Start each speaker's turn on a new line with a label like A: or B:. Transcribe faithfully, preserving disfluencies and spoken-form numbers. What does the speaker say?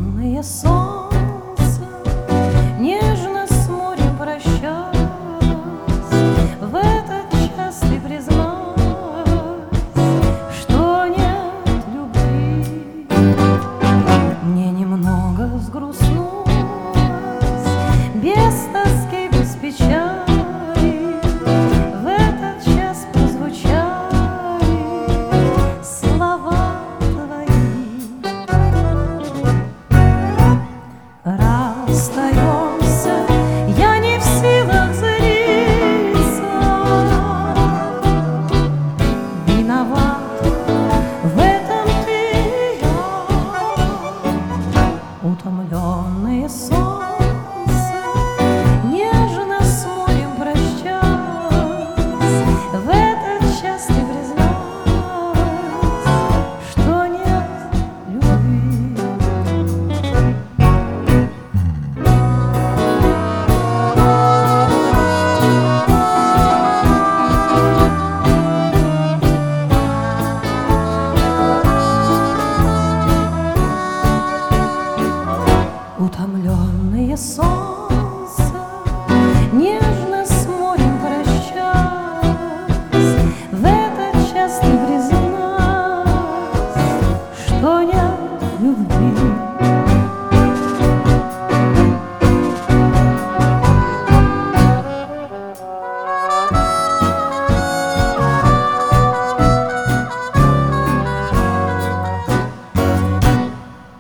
A: утомленные солнцем, нежно с морем прощаясь, в этот час ты призналась, что нет любви. Мне немного взгрустнулось, без тоски, без печали, в этот час прозвучали слова твои. Расстаемся, я не в силах злиться, виноват в этом ты и я, утомленные солнцем, нежно с морем прощаясь, в этот час ты призналась, что нет любви. Утомленные солнцем, нежно с морем прощаясь, в этот час ты призналась, что нет любви.